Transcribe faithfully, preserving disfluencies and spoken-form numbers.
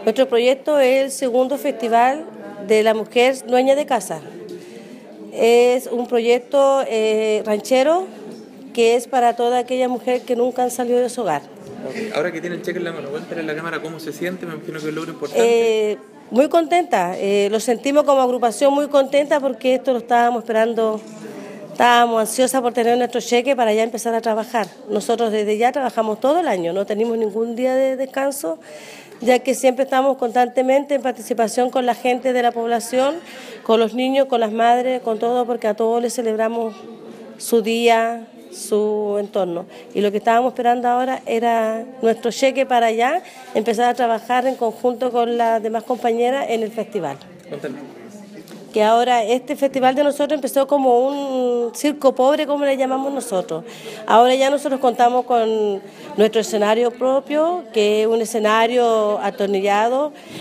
Nuestro proyecto es el segundo festival de la mujer dueña de casa. Es un proyecto eh, ranchero que es para toda aquella mujer que nunca han salido de su hogar. Okay. Ahora que tiene el cheque en la mano, cuéntale en la cámara cómo se siente, me imagino que es un logro importante. Eh, muy contenta, eh, lo sentimos como agrupación muy contenta porque esto lo estábamos esperando, estábamos ansiosas por tener nuestro cheque para ya empezar a trabajar. Nosotros desde ya trabajamos todo el año, no tenemos ningún día de descanso, ya que siempre estamos constantemente en participación con la gente de la población, con los niños, con las madres, con todo, porque a todos les celebramos su día, su entorno. Y lo que estábamos esperando ahora era nuestro cheque para ya empezar a trabajar en conjunto con las demás compañeras en el festival. Cuéntame. Que ahora este festival de nosotros empezó como un circo pobre, como le llamamos nosotros. Ahora ya nosotros contamos con nuestro escenario propio, que es un escenario atornillado,